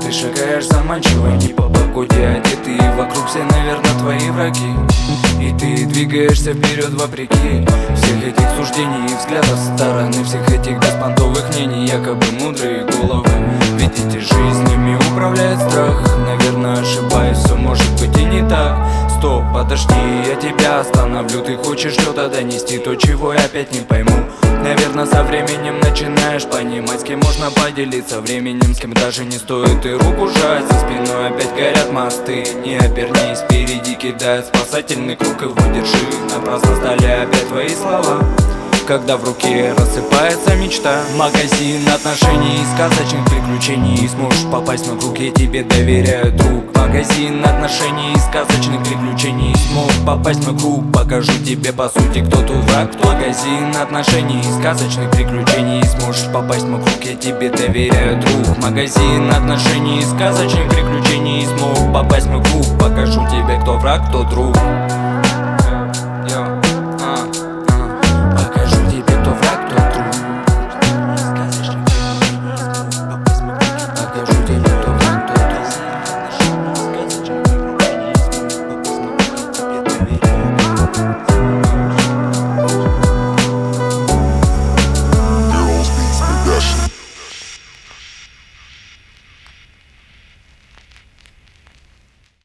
Ты шагаешь заманчиво, не по погоде одеты, и вокруг все, наверное, твои враги. И ты двигаешься вперед вопреки всех этих суждений и взглядов со стороны, всех этих беспонтовых мнений, якобы мудрые головы. Видите, жизнями управляет страх. Наверное, ошибаюсь, все может быть и не так. Стоп, подожди, я тебя остановлю. Ты хочешь что-то донести, то чего я опять не пойму. Наверное, со временем начинаешь понимать, с кем можно поделиться временем, с кем даже не стоит и руку жать. За спиной опять горят мосты, не обернись, впереди кидает спасательный круг, его держи. Напрасно стали опять твои слова, когда в руке рассыпается мечта. Магазин отношений и сказочных приключений, сможешь попасть в круг, я тебе доверяю, друг. Магазин отношений и сказочных приключений, сможешь попасть в круг, покажу тебе по сути, кто тут враг, кто. Магазин отношений и сказочных приключений, сможешь попасть в круг, я тебе доверяю, друг. Магазин отношений и сказочных приключений, сможешь попасть в круг, покажу тебе, кто враг, кто друг.